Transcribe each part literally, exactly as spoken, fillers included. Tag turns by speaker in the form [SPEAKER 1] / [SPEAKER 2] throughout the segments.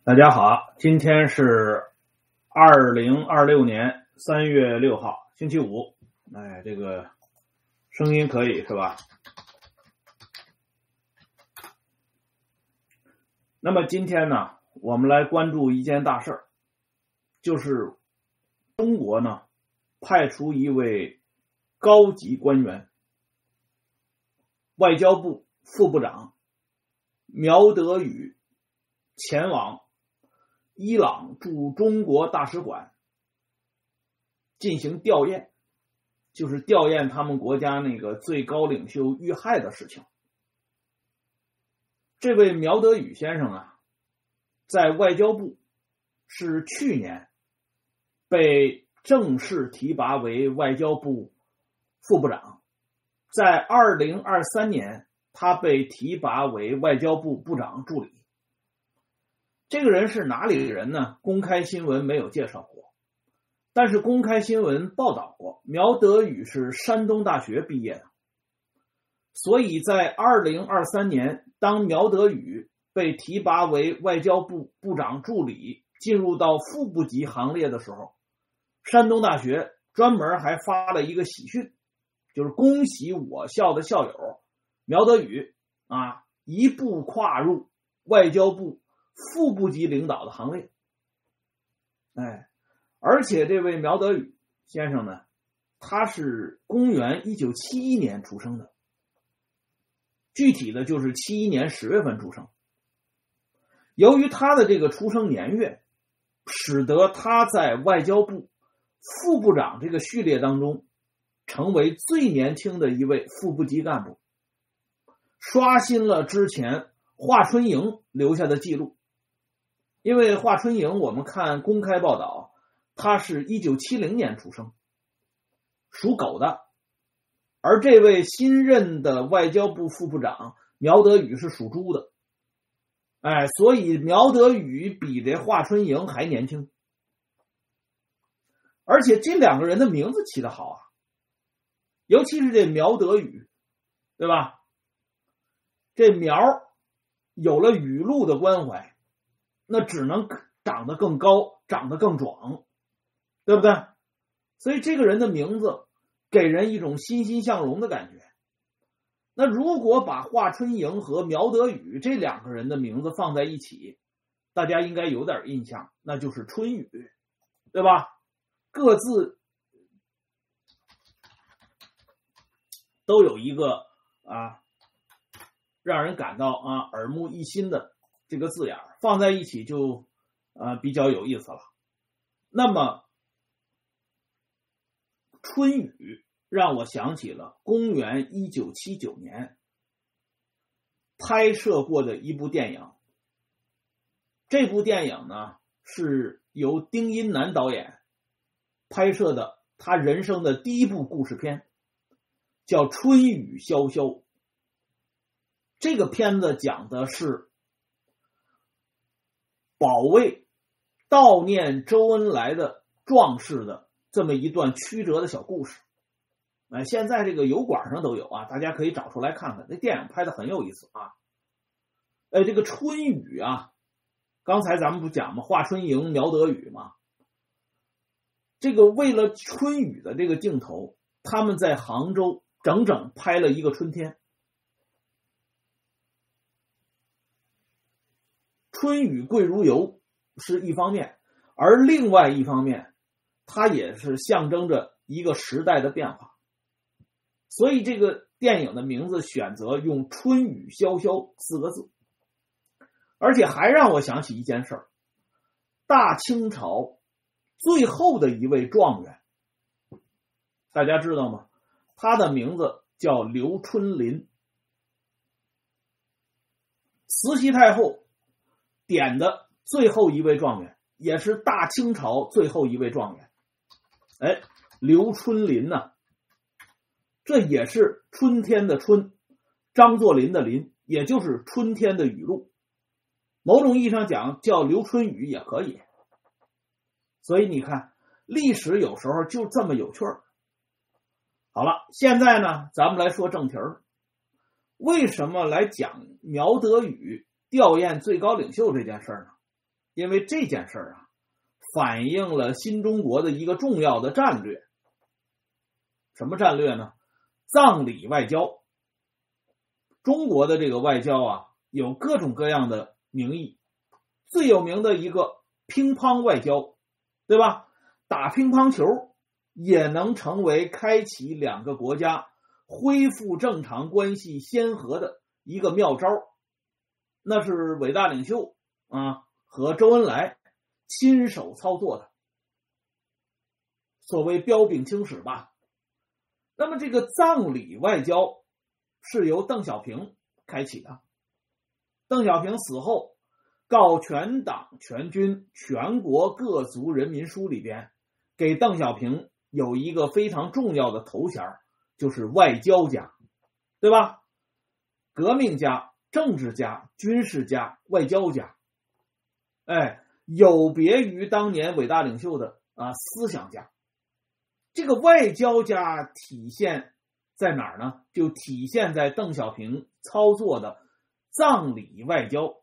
[SPEAKER 1] 大家好，今天是二零二六年三月六号，星期五。哎，这个声音可以是吧？那么今天呢，我们来关注一件大事儿，就是中国呢派出一位高级官员，外交部副部长苗德宇前往伊朗驻中国大使馆进行吊唁，就是吊唁他们国家那个最高领袖遇害的事情。这位苗德宇先生啊，在外交部是去年被正式提拔为外交部副部长，在二零二三年他被提拔为外交部部长助理。这个人是哪里人呢？公开新闻没有介绍过，但是公开新闻报道过，苗德宇是山东大学毕业的。所以在二零二三年，当苗德宇被提拔为外交部部长助理，进入到副部级行列的时候，山东大学专门还发了一个喜讯，就是恭喜我校的校友苗德宇啊，一步跨入外交部副部级领导的行列。哎，而且这位苗德宇先生呢，他是公元一九七一年出生的，具体的就是七一年十月份出生。由于他的这个出生年月，使得他在外交部副部长这个序列当中成为最年轻的一位副部级干部，刷新了之前华春莹留下的记录。因为华春莹我们看公开报道，他是一九七零年出生，属狗的，而这位新任的外交部副部长苗德宇是属猪的。哎，所以苗德宇比这华春莹还年轻。而且这两个人的名字起得好啊，尤其是这苗德宇，对吧？这苗有了雨露的关怀，那只能长得更高，长得更壮，对不对？所以这个人的名字给人一种欣欣向荣的感觉。那如果把华春莹和苗德宇这两个人的名字放在一起，大家应该有点印象，那就是春雨，对吧？各自都有一个啊让人感到啊耳目一新的这个字眼，放在一起就啊比较有意思了。那么春雨让我想起了公元一九七九年拍摄过的一部电影。这部电影呢是由丁荫南导演拍摄的，他人生的第一部故事片，叫《春雨潇潇》。这个片子讲的是保卫悼念周恩来的壮士的这么一段曲折的小故事。哎，现在这个油管上都有啊，大家可以找出来看看，这电影拍得很有意思啊。哎，这个春雨啊，刚才咱们不讲吗？华春莹、苗德宇嘛。这个为了春雨的这个镜头，他们在杭州整整拍了一个春天。春雨贵如油是一方面，而另外一方面，它也是象征着一个时代的变化。所以这个电影的名字选择用春雨潇潇四个字。而且还让我想起一件事儿，大清朝最后的一位状元，大家知道吗？他的名字叫刘春霖。慈禧太后点的最后一位状元，也是大清朝最后一位状元。哎，刘春霖呢，这也是春天的春，张作霖的霖，也就是春天的雨露。某种意义上讲，叫刘春雨也可以。所以你看，历史有时候就这么有趣儿。好了，现在呢，咱们来说正题儿。为什么来讲苗德宇吊唁最高领袖这件事呢？ 因为这件事儿啊，反映了新中国的一个重要的战略。什么战略呢？葬礼外交。中国的这个外交啊，有各种各样的名义，最有名的一个乒乓外交，对吧？打乒乓球也能成为开启两个国家恢复正常关系先河的一个妙招。那是伟大领袖啊和周恩来亲手操作的，所谓彪炳青史吧。那么这个葬礼外交是由邓小平开启的。邓小平死后，告全党全军全国各族人民书里边给邓小平有一个非常重要的头衔，就是外交家，对吧？革命家、政治家、军事家、外交家，哎，有别于当年伟大领袖的啊思想家。这个外交家体现在哪儿呢？就体现在邓小平操作的葬礼外交。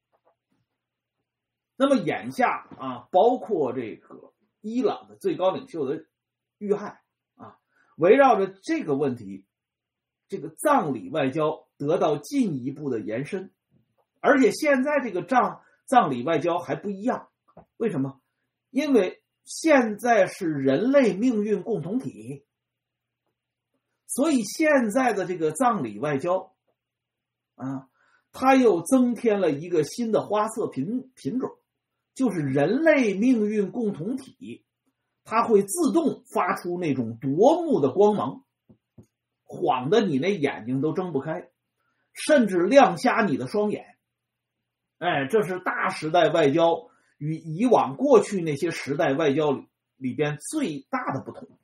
[SPEAKER 1] 那么眼下啊，包括这个伊朗的最高领袖的遇害啊，围绕着这个问题，这个葬礼外交得到进一步的延伸。而且现在这个葬葬礼外交还不一样，为什么？因为现在是人类命运共同体，所以现在的这个葬礼外交啊，它又增添了一个新的花色品品种，就是人类命运共同体，它会自动发出那种夺目的光芒，晃得你那眼睛都睁不开，甚至亮瞎你的双眼。哎，这是大时代外交与以往过去那些时代外交里里边最大的不同。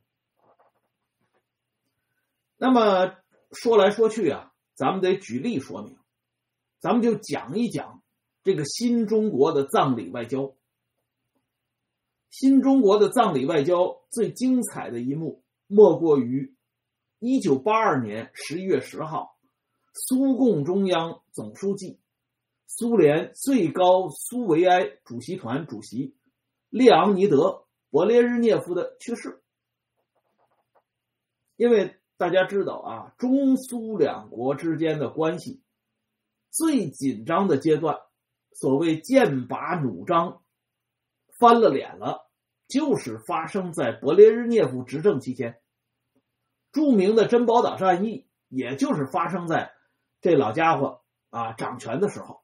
[SPEAKER 1] 那么说来说去啊，咱们得举例说明，咱们就讲一讲这个新中国的葬礼外交。新中国的葬礼外交最精彩的一幕，莫过于一九八二年十一月十号，苏共中央总书记、苏联最高苏维埃主席团主席列昂尼德·勃列日涅夫的去世。因为大家知道啊，中苏两国之间的关系最紧张的阶段，所谓剑拔弩张、翻了脸了，就是发生在勃列日涅夫执政期间。著名的珍宝岛战役也就是发生在这老家伙啊掌权的时候。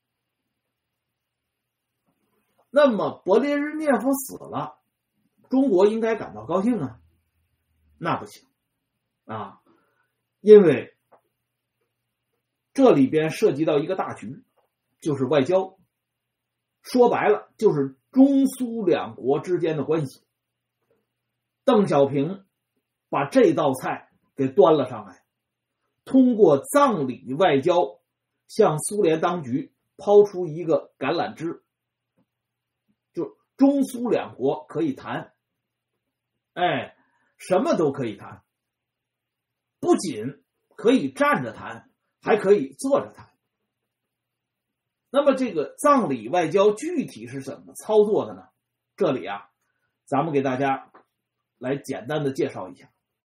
[SPEAKER 1] 那么勃列日涅夫死了，中国应该感到高兴啊？那不行啊，因为这里边涉及到一个大局，就是外交。说白了，就是中苏两国之间的关系。邓小平把这道菜给端了上来，通过葬礼外交向苏联当局抛出一个橄榄枝，就中苏两国可以谈，哎，什么都可以谈，不仅可以站着谈，还可以坐着谈。那么这个葬礼外交具体是怎么操作的呢？这里啊，咱们给大家来简单的介绍一下。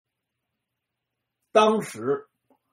[SPEAKER 1] 当时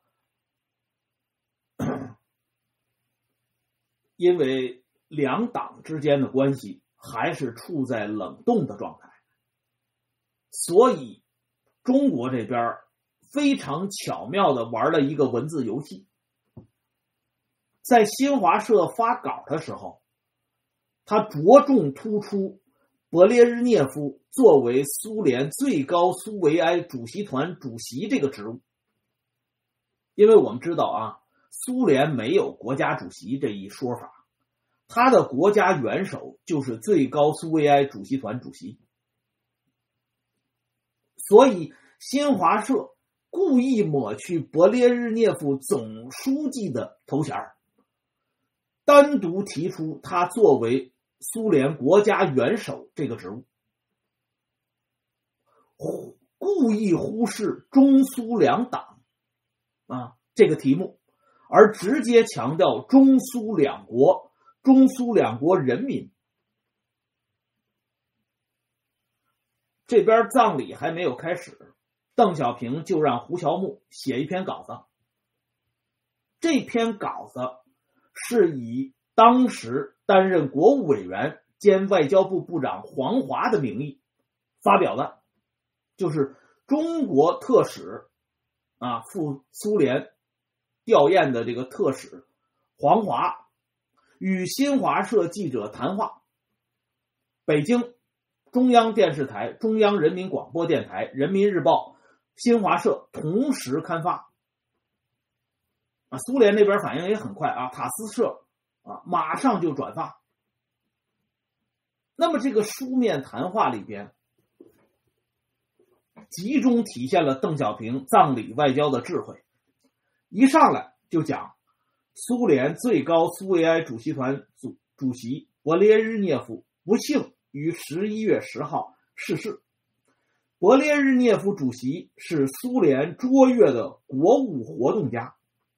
[SPEAKER 1] 因为两党之间的关系还是处在冷冻的状态，所以中国这边非常巧妙的玩了一个文字游戏。在新华社发稿的时候，他着重突出勃列日涅夫作为苏联最高苏维埃主席团主席这个职务。因为我们知道啊，苏联没有国家主席这一说法，他的国家元首就是最高苏维埃主席团主席。所以新华社故意抹去勃列日涅夫总书记的头衔，单独提出他作为苏联国家元首这个职务，故意忽视中苏两党啊这个题目，而直接强调中苏两国、中苏两国人民这边葬礼还没有开始，邓小平就让胡乔木写一篇稿子。这篇稿子是以当时担任国务委员兼外交部部长黄华的名义发表的，就是中国特使啊赴苏联吊唁的这个特使黄华与新华社记者谈话，北京中央电视台、中央人民广播电台、人民日报、新华社同时刊发。啊，苏联那边反应也很快啊，塔斯社啊马上就转发。那么这个书面谈话里边，集中体现了邓小平葬礼外交的智慧。一上来就讲苏联最高苏维埃主席团主主席勃列日涅夫不幸于十一月十号逝世。勃列日涅夫主席是苏联卓越的国务活动家，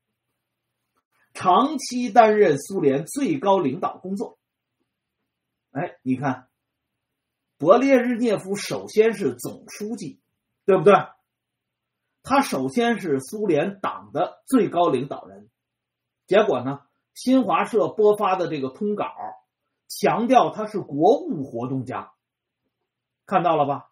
[SPEAKER 1] 长期担任苏联最高领导工作。哎，你看，勃列日涅夫首先是总书记，对不对？他首先是苏联党的最高领导人。结果呢，新华社播发的这个通稿强调他是国务活动家，看到了吧？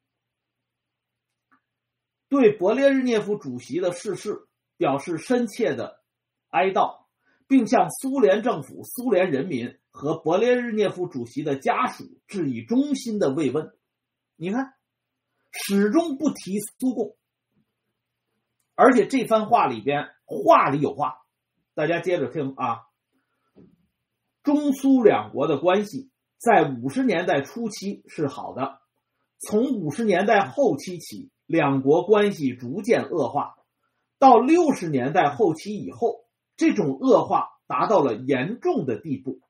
[SPEAKER 1] 对勃列日涅夫主席的逝世表示深切的哀悼，并向苏联政府、苏联人民和勃列日涅夫主席的家属致以衷心的慰问。你看，始终不提苏共，而且这番话里边话里有话，大家接着听啊。中苏两国的关系在五十年代初期是好的，从五十年代后期起，两国关系逐渐恶化，到六十年代后期以后，这种恶化达到了严重的地步。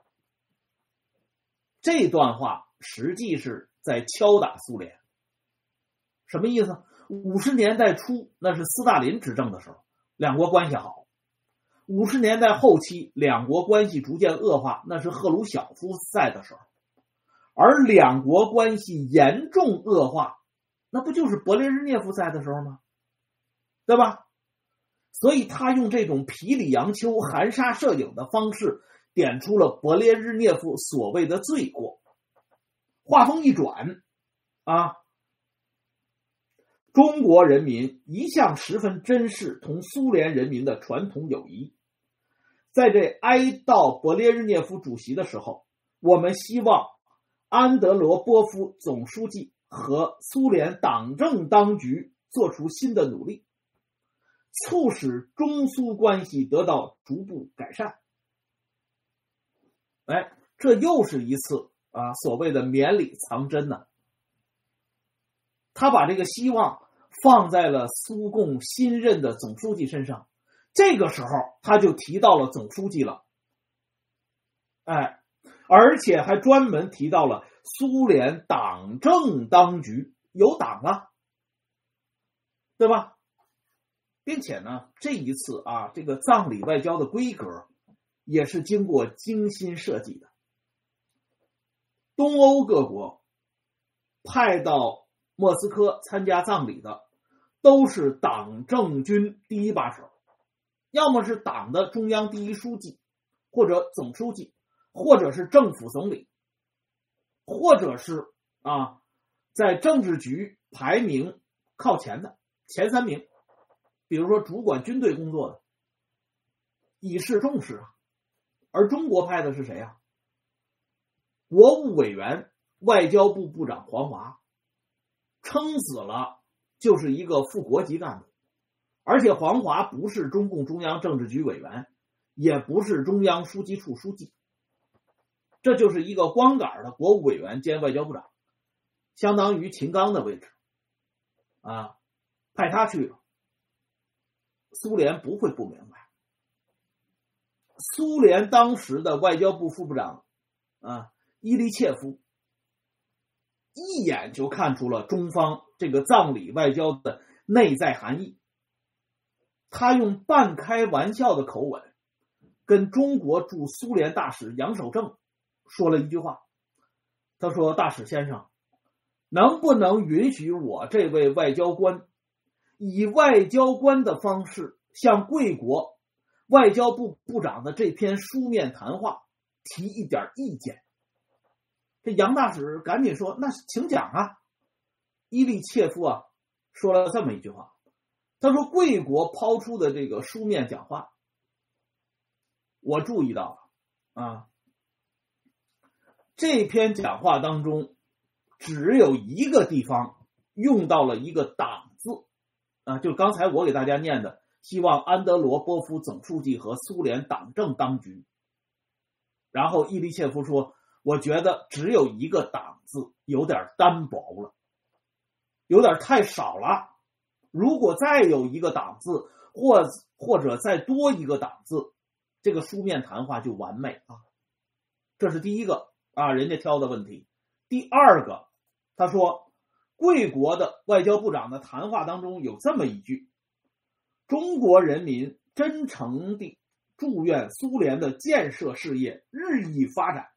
[SPEAKER 1] 这段话实际是在敲打苏联。什么意思？五十年代初那是斯大林执政的时候，两国关系好。五十年代后期两国关系逐渐恶化，那是赫鲁晓夫在的时候。而两国关系严重恶化，那不就是勃列日涅夫在的时候吗？对吧？所以他用这种皮里扬丘、含沙射影的方式点出了勃列日涅夫所谓的罪过。话锋一转啊，中国人民一向十分珍视同苏联人民的传统友谊。在这哀悼勃列日涅夫主席的时候，我们希望安德罗波夫总书记和苏联党政当局做出新的努力，促使中苏关系得到逐步改善。哎，这又是一次啊所谓的绵里藏针呢。他把这个希望放在了苏共新任的总书记身上，这个时候他就提到了总书记了。哎，而且还专门提到了苏联党政当局，有党啊，对吧？并且呢，这一次啊，这个葬礼外交的规格也是经过精心设计的。东欧各国派到莫斯科参加葬礼的都是党政军第一把手，要么是党的中央第一书记或者总书记，或者是政府总理，或者是啊在政治局排名靠前的前三名，比如说主管军队工作的，以示重视啊。而中国派的是谁啊？国务委员、外交部部长黄华，撑死了就是一个副国级干部，而且黄华不是中共中央政治局委员，也不是中央书记处书记，这就是一个光杆的国务委员兼外交部长，相当于秦刚的位置啊，派他去了，苏联不会不明白。苏联当时的外交部副部长啊伊利切夫一眼就看出了中方这个葬礼外交的内在含义，他用半开玩笑的口吻跟中国驻苏联大使杨守正说了一句话，他说：大使先生， 能不能允许我这位外交官以外交官的方式向贵国外交部部长的这篇书面谈话提一点意见？这杨大使赶紧说，那请讲啊。伊利切夫啊说了这么一句话，他说贵国抛出的这个书面讲话，我注意到了啊，这篇讲话当中只有一个地方用到了一个党字啊，就刚才我给大家念的，希望安德罗波夫总书记和苏联党政当局。然后伊利切夫说，我觉得只有一个党字有点单薄了，有点太少了，如果再有一个党字或或者再多一个党字，这个书面谈话就完美了。这是第一个啊，人家挑的问题。第二个，他说贵国的外交部长的谈话当中有这么一句，中国人民真诚地祝愿苏联的建设事业日益发展。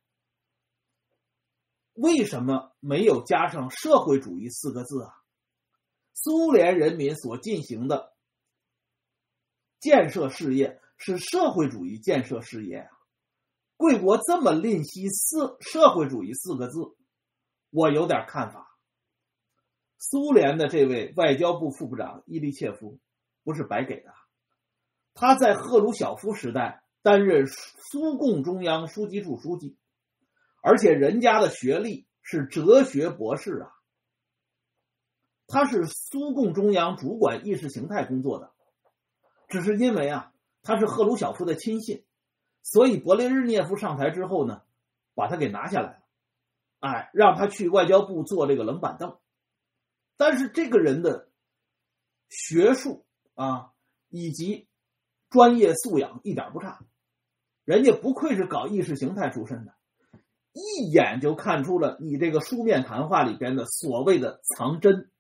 [SPEAKER 1] 为什么没有加上社会主义四个字啊？苏联人民所进行的建设事业是社会主义建设事业啊，贵国这么吝惜四社会主义四个字，我有点看法。苏联的这位外交部副部长伊利切夫不是白给的，他在赫鲁晓夫时代担任苏共中央书记处书记，而且人家的学历是哲学博士啊，他是苏共中央主管意识形态工作的，只是因为啊他是赫鲁晓夫的亲信，所以勃列日涅夫上台之后呢，把他给拿下来了，哎，让他去外交部做这个冷板凳。但是这个人的学术啊以及专业素养一点不差，人家不愧是搞意识形态出身的，一眼就看出了你这个书面谈话里边的所谓的藏针。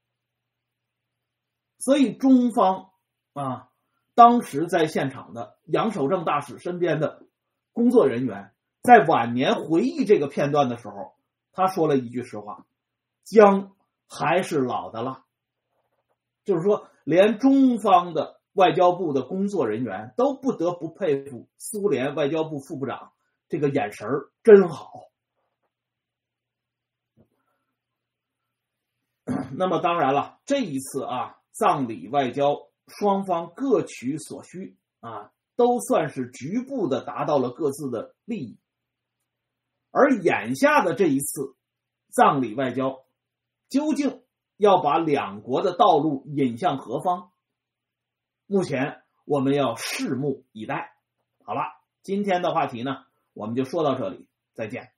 [SPEAKER 1] 所以中方啊，当时在现场的杨守正大使身边的工作人员在晚年回忆这个片段的时候，他说了一句实话，姜还是老的辣。就是说连中方的外交部的工作人员都不得不佩服苏联外交部副部长这个眼神真好。那么当然了，这一次啊葬礼外交双方各取所需啊，都算是局部的达到了各自的利益。而眼下的这一次葬礼外交究竟要把两国的道路引向何方，目前我们要拭目以待。好了，今天的话题呢，我们就说到这里，再见。